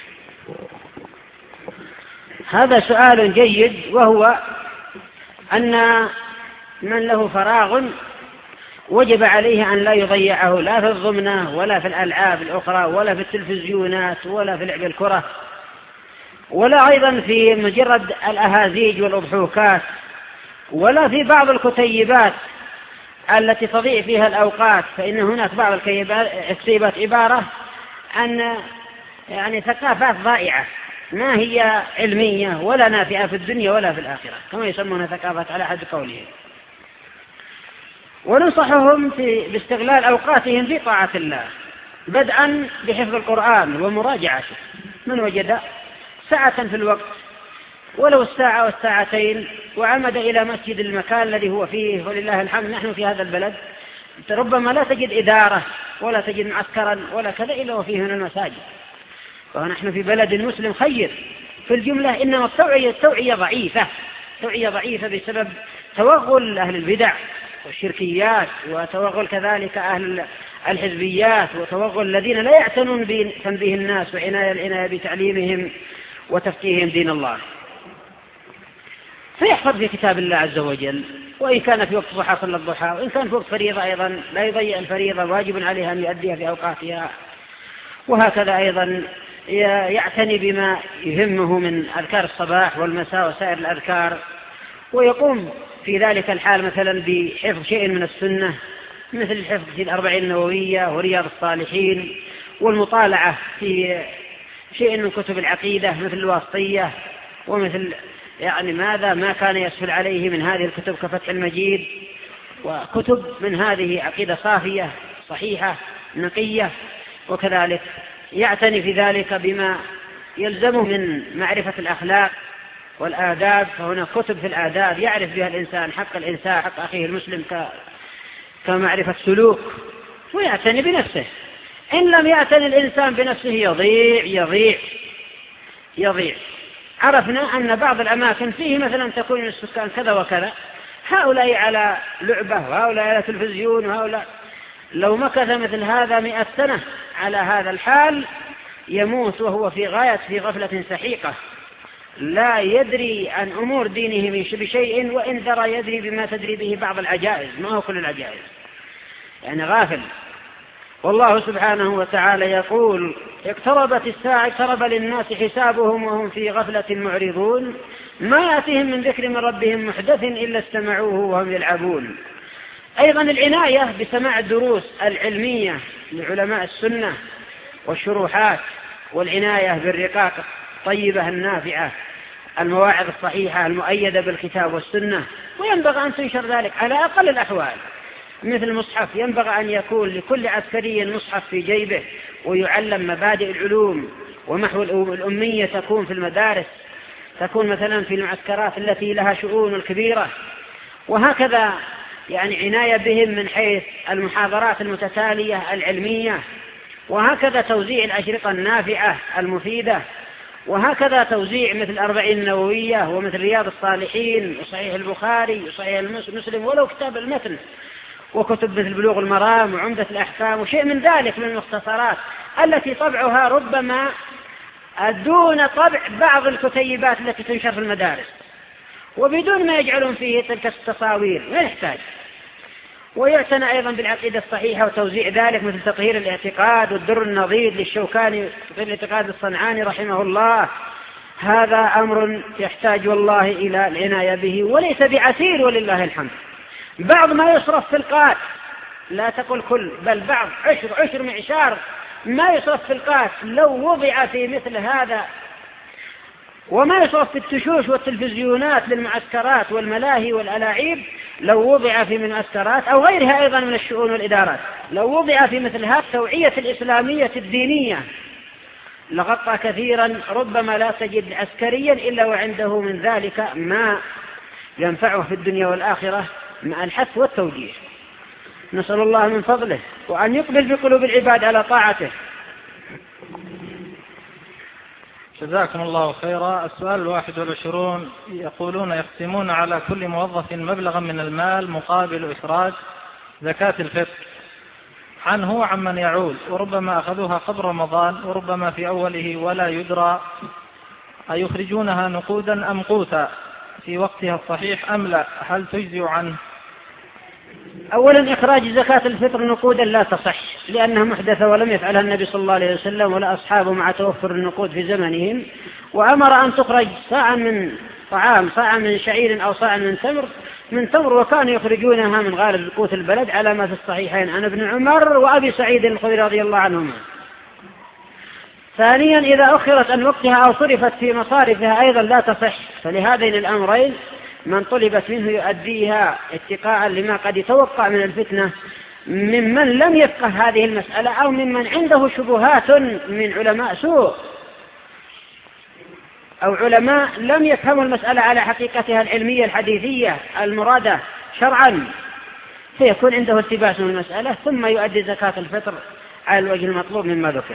هذا سؤال جيد وهو أن من له فراغ وجب عليه أن لا يضيعه لا في الضمنة ولا في الألعاب الأخرى ولا في التلفزيونات ولا في لعب الكرة ولا أيضا في مجرد الأهازيج والأضحوكات ولا في بعض الكتيبات التي تضيع فيها الأوقات، فإن هناك بعض الكتيبات عبارة عن يعني ثقافات ضائعة ما هي علمية ولا نافعة في الدنيا ولا في الآخرة، كما يسمونها ثقافات على حد قولهم. وننصحهم في باستغلال أوقاتهم في طاعة الله، بدءا بحفظ القرآن ومراجعته. من وجد ساعة في الوقت ولو الساعة والساعتين وعمد إلى مسجد المكان الذي هو فيه، ولله الحمد نحن في هذا البلد ربما لا تجد إدارة ولا تجد معسكرا ولا كذا إلا وفيه من المساجد، ونحن في بلد مسلم خير في الجملة، إنما التوعية التوعية ضعيفة توعية ضعيفة بسبب توغل أهل البدع والشركيات وتوغل كذلك أهل الحزبيات وتوغل الذين لا يعتنون بتنبيه الناس وعناية العناية بتعليمهم وتفقيههم دين الله. فيحفظ في كتاب الله عز وجل، وإن كان في وقت ضحى صلى الضحى، وإن كان في وقت فريضة أيضا لا يضيع الفريضة، واجب عليها أن يؤديها في أوقاتها. وهكذا أيضا يعتني بما يهمه من أذكار الصباح والمساء وسائر الأذكار، ويقوم في ذلك الحال مثلا بحفظ شيء من السنة مثل الحفظ في الأربعين النووية ورياض الصالحين، والمطالعة في شيء من كتب العقيدة مثل الواسطية ومثل يعني ماذا ما كان يسهل عليه من هذه الكتب كفتح المجيد، وكتب من هذه عقيدة صافية صحيحة نقية. وكذلك يعتني في ذلك بما يلزمه من معرفة الأخلاق والآداب، فهنا كتب في الآداب يعرف بها الإنسان حق الإنسان حق أخيه المسلم كمعرفة سلوك، ويعتني بنفسه. إن لم يعتني الإنسان بنفسه يضيع يضيع يضيع. عرفنا أن بعض الأماكن فيه مثلا تكون السكان كذا وكذا، هؤلاء على لعبة وهؤلاء على تلفزيون وهؤلاء، لو مكث مثل هذا مئة سنة على هذا الحال يموت وهو في غاية في غفلة سحيقة لا يدري عن أمور دينه بشيء، وإن درى يدري بما تدري به بعض العجائز، ما هو كل العجائز، يعني غافل. والله سبحانه وتعالى يقول: اقتربت الساعة، اقترب للناس حسابهم وهم في غفلة معرضون، ما يأتيهم من ذكر من ربهم محدث إلا استمعوه وهم يلعبون. أيضا العناية بسماع الدروس العلمية لعلماء السنة والشروحات، والعناية بالرقاق الطيبة النافعة، المواعظ الصحيحة المؤيدة بالكتاب والسنة، وينبغي أن تنشر ذلك على أقل الأحوال. مثل المصحف ينبغي أن يكون لكل عسكري مصحف في جيبه، ويعلم مبادئ العلوم، ومحو الأمية تكون في المدارس، تكون مثلا في المعسكرات التي لها شؤون كبيرة، وهكذا يعني عناية بهم من حيث المحاضرات المتتالية العلمية، وهكذا توزيع الأشرطة النافعة المفيدة، وهكذا توزيع مثل الأربعين النووية ومثل رياض الصالحين وصحيح البخاري وصحيح مسلم ولو كتاب المتن، وكتب مثل بلوغ المرام وعمدة الأحكام وشيء من ذلك من المختصرات التي طبعها ربما دون طبع بعض الكتيبات التي تنشر في المدارس، وبدون ما يجعلون فيه تلك التصاوير، ما يحتاج. ويعتنى أيضا بالعقيدة الصحيحة وتوزيع ذلك مثل تطهير الاعتقاد والدر النظير للشوكاني في الاعتقاد الصنعاني رحمه الله. هذا أمر يحتاج والله إلى العناية به، وليس بعسير ولله الحمد. بعض ما يصرف في القات، لا تقل كل، بل بعض عشر عشر معشار ما يصرف في القات لو وضع في مثل هذا، وما يصرف في التشوش والتلفزيونات للمعسكرات والملاهي والألاعيب، لو وضع في من المعسكرات أو غيرها أيضا من الشؤون والإدارات، لو وضع في مثل هذا التوعية الإسلامية الدينية لغطى كثيرا. ربما لا تجد عسكريا إلا وعنده من ذلك ما ينفعه في الدنيا والآخرة مع الحث والتوجيه. نسأل الله من فضله وأن يقبل بقلوب العباد على طاعته. جزاكم الله خيرا. السؤال الواحد والعشرون يقولون يقسمون على كل موظف مبلغا من المال مقابل إخراج زكاة الفطر عنه وعمن يعول، وربما أخذوها قبل رمضان وربما في أوله ولا يدرى أيخرجونها نقودا أم قوتا في وقتها الصحيح أم لا؟ هل تجزي عنه؟ أولا إخراج زكاة الفطر نقودا لا تصح، لأنها محدثة ولم يفعلها النبي صلى الله عليه وسلم ولا أصحابه مع توفر النقود في زمنهم، وأمر أن تخرج صاعا من طعام، صاعا من شعير أو صاعا من تمر من تمر وكانوا يخرجونها من غالب قوت البلد على ما في الصحيحين عن ابن عمر وأبي سعيد الخدري رضي الله عنهما. ثانيا إذا أخرت عن وقتها أو صرفت في مصارفها أيضا لا تصح، فلهذين الأمرين من طلبت منه يؤديها اتقاء لما قد يتوقع من الفتنة ممن لم يفقه هذه المسألة أو ممن عنده شبهات من علماء سوء أو علماء لم يفهموا المسألة على حقيقتها العلمية الحديثية المرادة شرعا، فيكون عنده التباس من المسألة ثم يؤدي زكاة الفطر على الوجه المطلوب مما ذكر.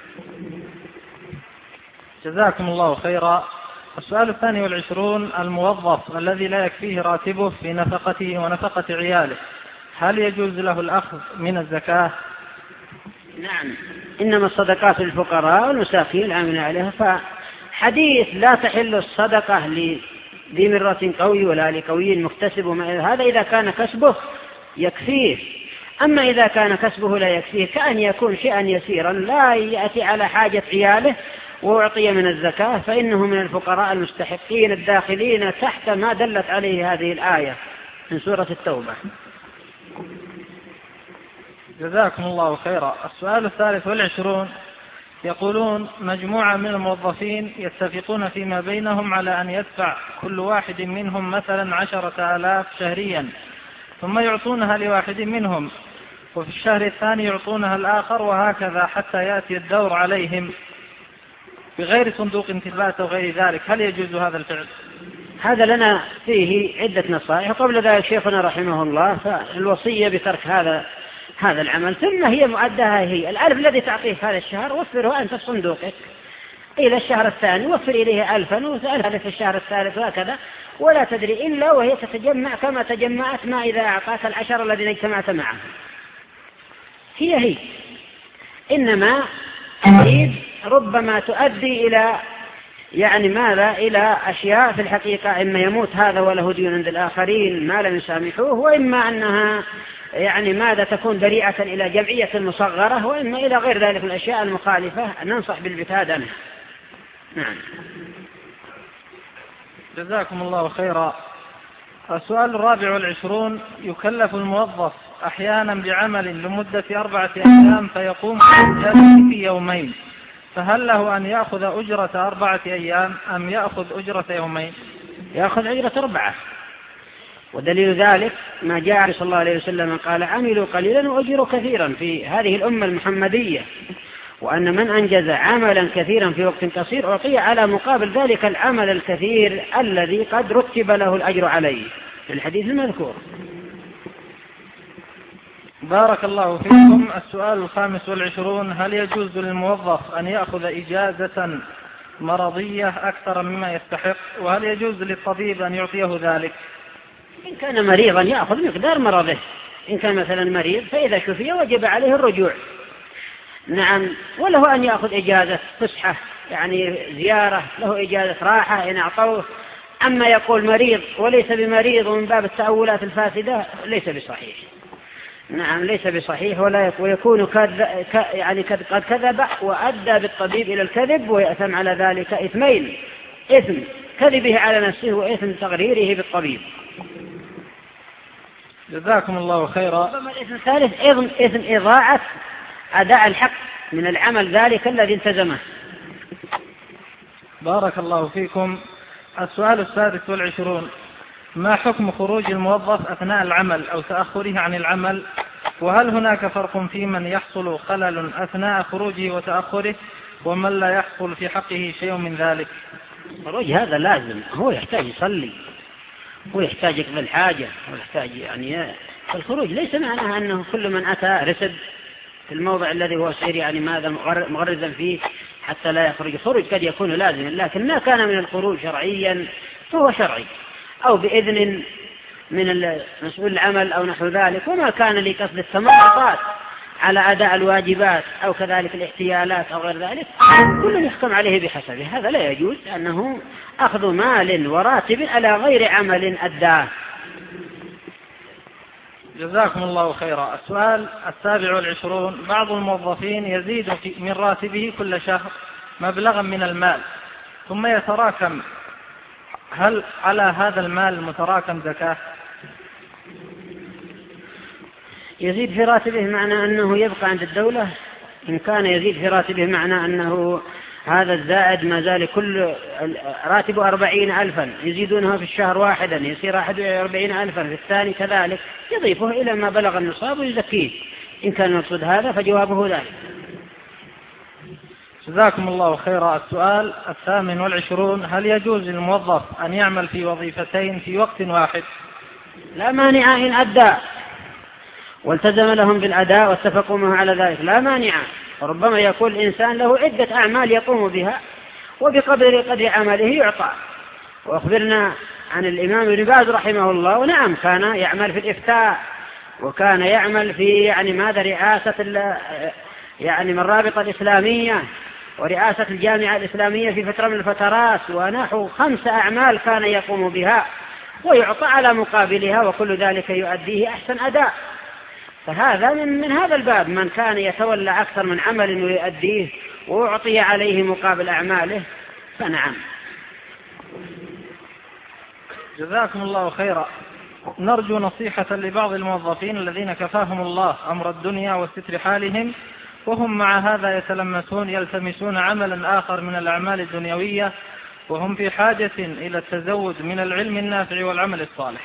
جزاكم الله خيرا. السؤال الثاني والعشرون الموظف الذي لا يكفيه راتبه في نفقته ونفقة عياله، هل يجوز له الأخذ من الزكاة؟ نعم، إنما الصدقات للفقراء والمساكين العاملين عليها، فحديث لا تحل الصدقة لذي مرة قوي ولا لقوي مكتسب، هذا إذا كان كسبه يكفيه. أما إذا كان كسبه لا يكفيه كأن يكون شيئا يسيرا لا يأتي على حاجة عياله وأعطي من الزكاة، فإنه من الفقراء المستحقين الداخلين تحت ما دلت عليه هذه الآية من سورة التوبة. جزاكم الله خيرا. السؤال الثالث والعشرون يقولون مجموعة من الموظفين يتفقون فيما بينهم على أن يدفع كل واحد منهم مثلا عشرة آلاف شهريا، ثم يعطونها لواحد منهم وفي الشهر الثاني يعطونها الآخر، وهكذا حتى يأتي الدور عليهم بغير صندوق انتباهات وغير ذلك. هل يجوز هذا الفعل؟ هذا لنا فيه عدة نصائح، وقبل ذلك شيخنا رحمه الله فالوصية بترك هذا هذا العمل، ثم هي مؤدها هي الألف الذي تعطيه هذا الشهر وفره أنت في صندوقك إلى الشهر الثاني، وفر إليه ألفا وألف في الشهر الثالث وهكذا، ولا تدري إلا وهي تتجمع كما تجمعت ما إذا أعطاك العشر الذين اجتمعت معه. هي هي إنما أريد ربما تؤدي إلى يعني ماذا إلى أشياء في الحقيقة، إما يموت هذا وله ديون عند الآخرين ما لم يسامحوه، وإما أنها يعني ماذا تكون ذريعة إلى جمعية مصغرة، وإما إلى غير ذلك من الأشياء المخالفة ننصح بالابتعاد عنها. نعم. جزاكم الله خيرا. السؤال الرابع والعشرون: يكلف الموظف أحيانا بعمل لمدة أربعة أيام فيقوم بالإنجاز في يومين، فهل له أن يأخذ أجرة أربعة أيام أم يأخذ أجرة يومين؟ يأخذ أجرة أربعة، ودليل ذلك ما جاء صلى الله عليه وسلم قال: عملوا قليلا وأجروا كثيرا في هذه الأمة المحمدية، وأن من أنجز عملا كثيرا في وقت قصير أعطي على مقابل ذلك العمل الكثير الذي قد رتب له الأجر عليه في الحديث المذكور. بارك الله فيكم. السؤال الخامس والعشرون: هل يجوز للموظف أن يأخذ إجازة مرضية أكثر مما يستحق؟ وهل يجوز للطبيب أن يعطيه ذلك؟ إن كان مريضا يأخذ مقدار مرضه، إن كان مثلا مريض فإذا شفي وجب عليه الرجوع. نعم. وله أن يأخذ إجازة فسحة، يعني زيارة، له إجازة راحة إن أعطوه. أما يقول مريض وليس بمريض ومن باب التأولات الفاسدة ليس بصحيح. نعم، ليس بصحيح، ولا ويكون كذ... ك... يعني قد كذب وأدى بالطبيب إلى الكذب ويأثم على ذلك إثمين: إثم كذبه على نفسه وإثم تغريره بالطبيب. جزاكم الله خيرا. الإثم الثالث إثم, إثم إضاعة أداء الحق من العمل ذلك الذي التزمه. بارك الله فيكم. السؤال السادس والعشرون: ما حكم خروج الموظف أثناء العمل أو تأخره عن العمل؟ وهل هناك فرق في من يحصل خلل أثناء خروجه وتأخره ومن لا يحصل في حقه شيء من ذلك؟ خروج هذا لازم، هو يحتاج يصلي، هو يحتاج يقضي الحاجة، هو يحتاج يعني الخروج ليس معناها أنه كل من أتى رسد في الموضع الذي هو سير يعني ماذا مغرزا فيه حتى لا يخرج. الخروج قد يكون لازما، لكن ما كان من الخروج شرعيا فهو شرعي أو بإذن من مسؤول العمل أو نحو ذلك، وما كان لقصد التمرطات على أداء الواجبات أو كذلك الاحتيالات أو غير ذلك كل يحكم عليه بحسبه. هذا لا يجوز، أنه أخذ مال وراتب على غير عمل أداه. جزاكم الله خيرا. السؤال السابع والعشرون: بعض الموظفين يزيد من راتبه كل شهر مبلغا من المال ثم يتراكم، هل على هذا المال المتراكم زكاة؟ يزيد في راتبه معنى أنه يبقى عند الدولة. إن كان يزيد في راتبه معنى أنه هذا الزائد ما زال كل راتبه أربعين ألفا يزيدونها في الشهر واحدا يصير أحد وأربعين ألفا في الثاني كذلك، يضيفه إلى ما بلغ النصاب ويزكيه. إن كان المقصود هذا فجوابه ذلك. جزاكم الله خيرا. السؤال الثامن والعشرون: هل يجوز للموظف أن يعمل في وظيفتين في وقت واحد؟ لا مانع إن أدى والتزم لهم بالأداء واتفقوا معه على ذلك، لا مانع. ربما يكون الإنسان له عدة أعمال يقوم بها وبقدر قدر عمله يعطى. وأخبرنا عن الإمام ابن باز رحمه الله، ونعم كان يعمل في الإفتاء، وكان يعمل في يعني ماذا رئاسة يعني من الرابطة الإسلامية ورئاسة الجامعة الإسلامية في فترة من الفترات، ونحو خمس أعمال كان يقوم بها ويعطى على مقابلها، وكل ذلك يؤديه أحسن أداء. فهذا من, من هذا الباب، من كان يتولى أكثر من عمل ويؤديه ويعطي عليه مقابل أعماله فنعم. جزاكم الله خيرا. نرجو نصيحة لبعض الموظفين الذين كفاهم الله أمر الدنيا وستر حالهم، وهم مع هذا يتلمسون يلتمسون عملا آخر من الأعمال الدنيوية، وهم في حاجة إلى التزود من العلم النافع والعمل الصالح.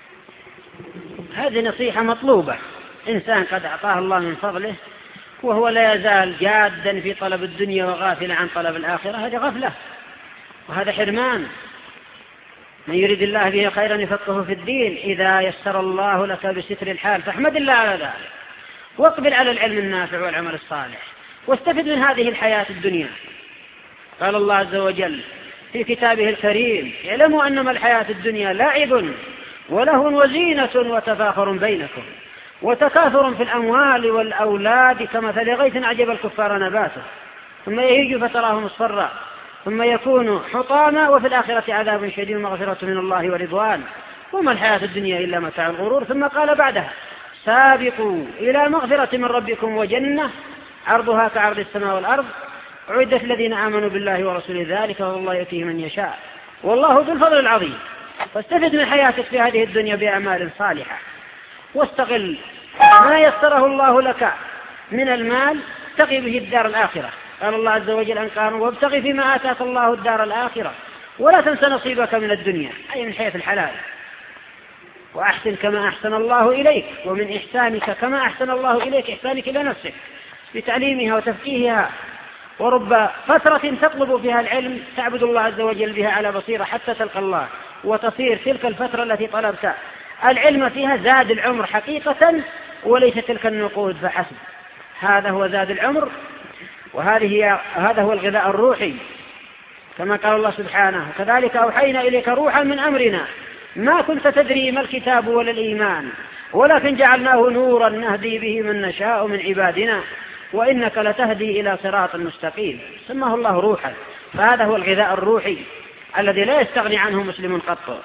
هذه نصيحة مطلوبة. إنسان قد أعطاه الله من فضله وهو لا يزال جادا في طلب الدنيا وغافل عن طلب الآخرة، هذا غفلة وهذا حرمان. من يريد الله به خيرا يفقهه في الدين. إذا يسر الله لك بستر الحال فاحمد الله على ذلك، واقبل على العلم النافع والعمل الصالح، واستفد من هذه الحياة الدنيا. قال الله عز وجل في كتابه الكريم: اعلموا أنما الحياة الدنيا لعب ولهو وزينة وتفاخر بينكم وتكاثر في الأموال والأولاد كمثل غيث أعجب الكفار نباته ثم يهيج فتراه مصفرا ثم يكون حطاما وفي الآخرة عذاب شديد ومغفرة من الله ورضوان وما الحياة الدنيا إلا متاع الغرور. ثم قال بعدها: سابقوا إلى مغفرة من ربكم وجنة عرضها كعرض السماء والأرض أعدت الذين آمنوا بالله ورسوله ذلك والله يؤتيه من يشاء والله ذو الفضل العظيم. فاستفد من حياتك في هذه الدنيا بأعمال صالحة، واستغل ما يسره الله لك من المال تقي به الدار الآخرة. قال الله عز وجل أن قالوا وابتغي فيما آتاك الله الدار الآخرة ولا تنس نصيبك من الدنيا، أي من حيث الحلال، وأحسن كما أحسن الله إليك، ومن إحسانك كما أحسن الله إليك إحسانك إلى نفسك بتعليمها وتفقيهها. ورب فترة تطلب فيها العلم تعبد الله عز وجل بها على بصيرة حتى تلقى الله، وتصير تلك الفترة التي طلبت العلم فيها زاد العمر حقيقة وليس تلك النقود فحسب. هذا هو زاد العمر، وهذه هذا هو الغذاء الروحي، كما قال الله سبحانه كذلك أوحينا إليك روحا من أمرنا ما كنت تدري ما الكتاب ولا الإيمان ولكن جعلناه نورا نهدي به من نشاء من عبادنا وإنك لتهدي إلى صراط مستقيم. سماه الله روحا، فهذا هو الغذاء الروحي الذي لا يستغني عنه مسلم قط.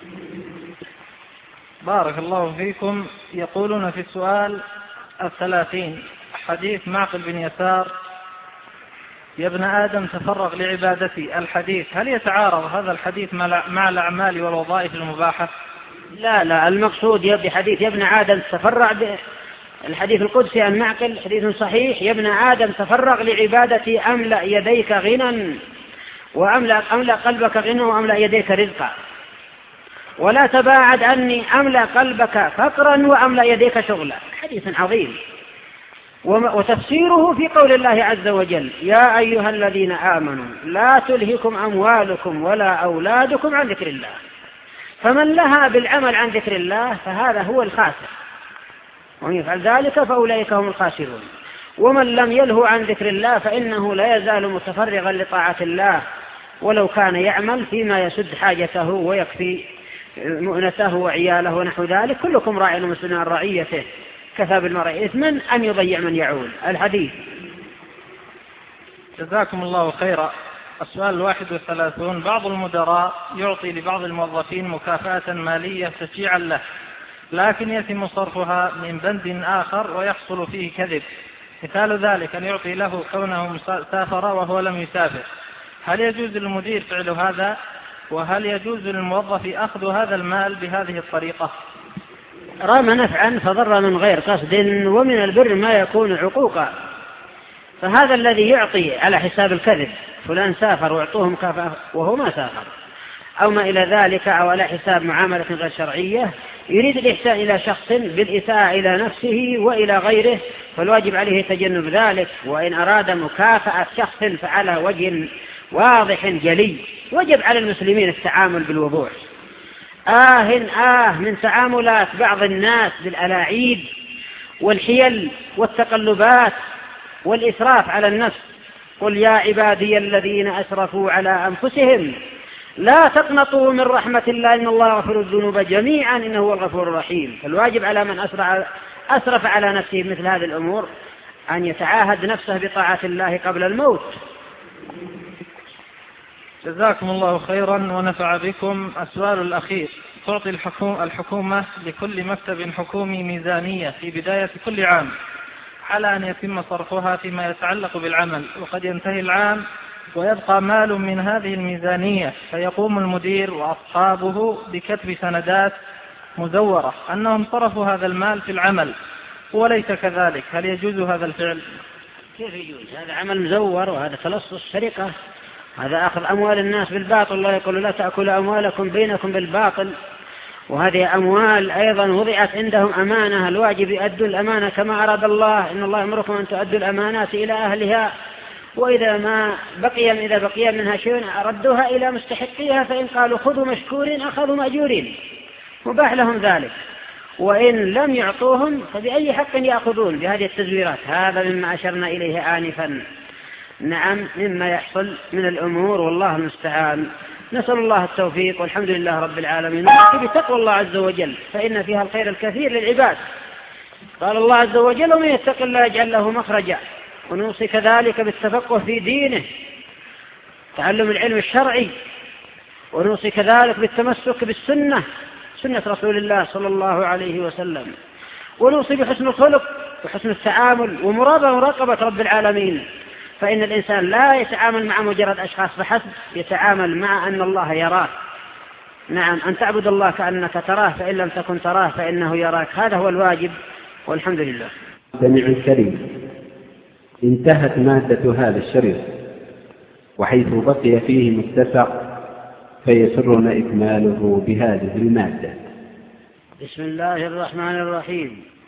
بارك الله فيكم. يقولون في السؤال الثلاثين حديث معقل بن يسار يا ابن آدم تفرغ لعبادتي، الحديث هل يتعارض هذا الحديث مع الأعمال والوظائف المباحة؟ لا لا، المقصود بحديث يا ابن آدم تفرغ ب... الحديث القدسي عن معقل حديث صحيح، يا ابن آدم تفرغ لعبادتي أملأ يديك غنى وأملأ أملأ قلبك غنى وأملأ يديك رزقا، ولا تباعد عني أملأ قلبك فقرا وأملأ يديك شغلا. حديث عظيم، وتفسيره في قول الله عز وجل يا أيها الذين آمنوا لا تلهكم أموالكم ولا أولادكم عن ذكر الله، فمن لها بالعمل عن ذكر الله فهذا هو الخاسر، ومن يفعل ذلك فأولئك هم الخاسرون. ومن لم يله عن ذكر الله فإنه لا يزال متفرغا لطاعة الله ولو كان يعمل فيما يسد حاجته ويكفي مؤنته وعياله ونحو ذلك. كلكم راع ومسؤول عن رعيته، كفى بالمرء إثما أن يضيع من يعول. الحديث. جزاكم الله خيرا. السؤال الواحد والثلاثون بعض المدراء يعطي لبعض الموظفين مكافأة مالية تشجيعا له، لكن يتم صرفها من بند آخر ويحصل فيه كذب. مثال ذلك أن يعطي له كونه سافر وهو لم يسافر، هل يجوز للمدير فعل هذا؟ وهل يجوز للموظف أخذ هذا المال بهذه الطريقة؟ رام نفعا فضر من غير قصد، ومن البر ما يكون عقوقا. فهذا الذي يعطي على حساب الكذب، فلان سافر واعطوه مكافأة وهو ما سافر، أو ما إلى ذلك، أو على حساب معاملة غير شرعية، يريد الإحسان إلى شخص بالإساءة إلى نفسه وإلى غيره، فالواجب عليه تجنب ذلك. وإن أراد مكافأة شخص فعلى وجه واضح جلي وجب على المسلمين التعامل بالوضوح. آه آه من تعاملات بعض الناس بالألاعيب والحيل والتقلبات والإسراف على النفس. قل يا عبادي الذين أسرفوا على أنفسهم لا تقنطوا من رحمة الله إن الله يغفر الذنوب جميعا إنه هو الغفور الرحيم. فالواجب على من أسرع أسرف على نفسه مثل هذه الأمور أن يتعاهد نفسه بطاعة الله قبل الموت. جزاكم الله خيرا ونفع بكم. السؤال الأخير تعطي الحكومة لكل مكتب حكومي ميزانية في بداية كل عام على أن يتم صرفها فيما يتعلق بالعمل، وقد ينتهي العام ويبقى مال من هذه الميزانية، فيقوم المدير وأصحابه بكتب سندات مزورة أنهم صرفوا هذا المال في العمل وليس كذلك، هل يجوز هذا الفعل؟ كيف يجوز؟ هذا عمل مزور وهذا تلصص سرقة، هذا أخذ أموال الناس بالباطل. الله يقول لا تأكل أموالكم بينكم بالباطل، وهذه أموال أيضا وضعت عندهم أمانة، الواجب يؤدوا الأمانة كما أراد الله، إن الله يأمركم أن تؤدوا الأمانات إلى أهلها، وإذا ما بقي إذا بقي منها شيء ردوها إلى مستحقيها، فإن قالوا خذوا مشكورين أخذوا مأجورين، مباح لهم ذلك. وإن لم يعطوهم فبأي حق يأخذون بهذه التزويرات؟ هذا مما أشرنا إليه آنفا. نعم، مما يحصل من الأمور والله المستعان. نسأل الله التوفيق، والحمد لله رب العالمين. نحكي بتقوى الله عز وجل فإن فيها الخير الكثير للعباد. قال الله عز وجل ومن يتق الله يجعل له مخرجا، ونوصي كذلك بالتفقه في دينه، تعلم العلم الشرعي، ونوصي كذلك بالتمسك بالسنة، سنة رسول الله صلى الله عليه وسلم، ونوصي بحسن الخلق وحسن التعامل ومراقبة مراقبة رب العالمين، فإن الإنسان لا يتعامل مع مجرد أشخاص فحسب، يتعامل مع أن الله يراه. نعم، أن تعبد الله كأنك تراه، فإن لم تكن تراه فإنه يراك، هذا هو الواجب، والحمد لله. سمع الكريم، انتهت مادة هذا الشريط، وحيث بقي فيه متسع فيسرنا إكماله بهذه المادة. بسم الله الرحمن الرحيم.